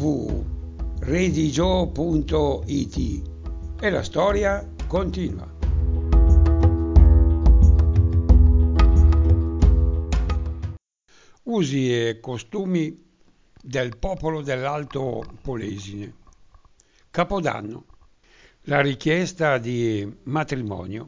www.redigio.it e la storia continua. Usi e costumi del popolo dell'Alto Polesine. Capodanno. La richiesta di matrimonio.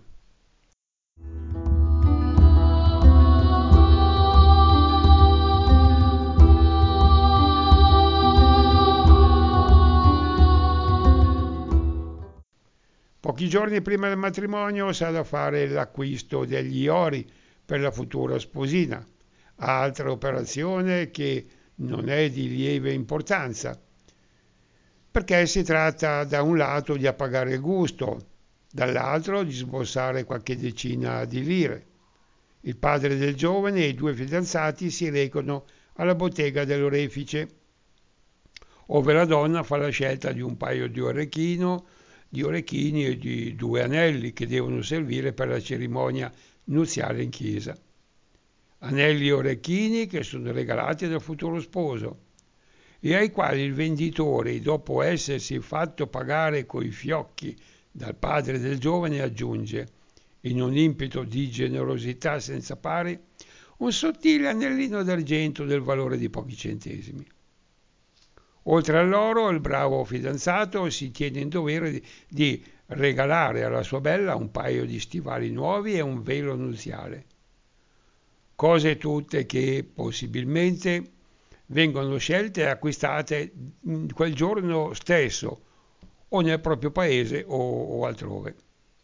Pochi giorni prima del matrimonio s'ha da fare l'acquisto degli ori per la futura sposina, altra operazione che non è di lieve importanza, perché si tratta da un lato di appagare il gusto, dall'altro di sborsare qualche decina di lire. Il padre del giovane e i due fidanzati si recano alla bottega dell'orefice, ove la donna fa la scelta di un paio di orecchini e di 2 anelli che devono servire per la cerimonia nuziale in chiesa. Anelli e orecchini che sono regalati dal futuro sposo e ai quali il venditore, dopo essersi fatto pagare coi fiocchi dal padre del giovane, aggiunge, in un impeto di generosità senza pari, un sottile anellino d'argento del valore di pochi centesimi. Oltre all'oro, il bravo fidanzato si tiene in dovere di regalare alla sua bella un paio di stivali nuovi e un velo nuziale. Cose tutte che possibilmente vengono scelte e acquistate quel giorno stesso o nel proprio paese o altrove.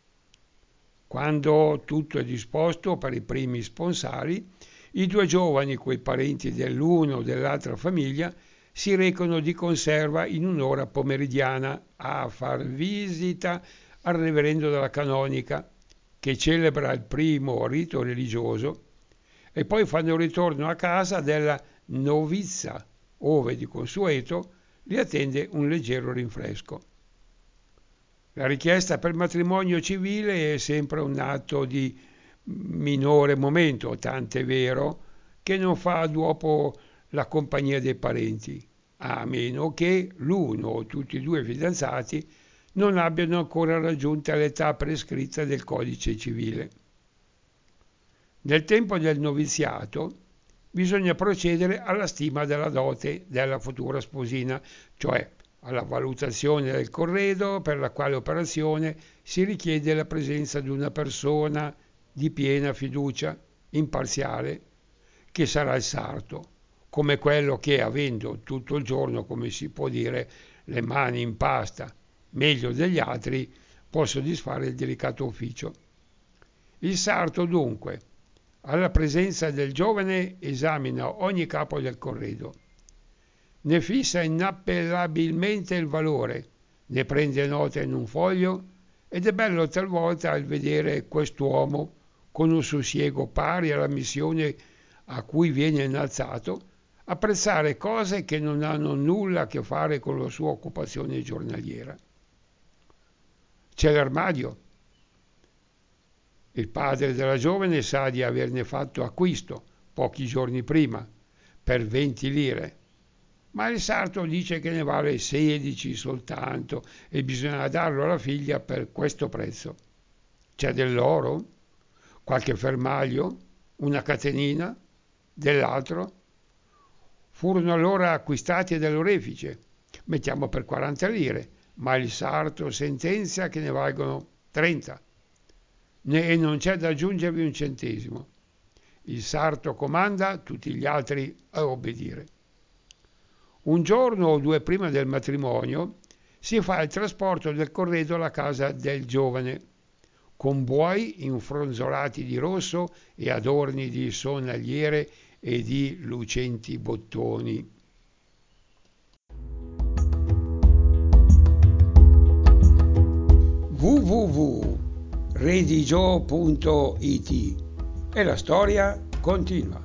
Quando tutto è disposto per i primi sponsali, i due giovani, coi parenti dell'uno o dell'altra famiglia, si recano di conserva in un'ora pomeridiana a far visita al reverendo della canonica, che celebra il primo rito religioso, e poi fanno ritorno a casa della novizia, ove di consueto li attende un leggero rinfresco. La richiesta per matrimonio civile è sempre un atto di minore momento, tant'è vero che non fa dopo la compagnia dei parenti, a meno che l'uno o tutti e due i fidanzati non abbiano ancora raggiunto l'età prescritta del codice civile. Nel tempo del noviziato bisogna procedere alla stima della dote della futura sposina, cioè alla valutazione del corredo, per la quale operazione si richiede la presenza di una persona di piena fiducia, imparziale, che sarà il sarto, come quello che, avendo tutto il giorno, come si può dire, le mani in pasta, meglio degli altri, può soddisfare il delicato ufficio. Il sarto, dunque, alla presenza del giovane esamina ogni capo del corredo, ne fissa inappellabilmente il valore, ne prende nota in un foglio ed è bello talvolta il vedere quest'uomo con un sussiego pari alla missione a cui viene innalzato, apprezzare cose che non hanno nulla a che fare con la sua occupazione giornaliera. C'è l'armadio. Il padre della giovane sa di averne fatto acquisto pochi giorni prima per 20 lire, ma il sarto dice che ne vale 16 soltanto e bisogna darlo alla figlia per questo prezzo. C'è dell'oro? Qualche fermaglio? Una catenina? Dell'altro? Furono allora acquistati dall'orefice, mettiamo per 40 lire, ma il sarto sentenzia che ne valgono 30 e non c'è da aggiungervi un centesimo. Il sarto comanda, tutti gli altri a obbedire. Un giorno o due prima del matrimonio si fa il trasporto del corredo alla casa del giovane, con buoi infronzolati di rosso e adorni di sonagliere e di lucenti bottoni. www.redigio.it e la storia continua.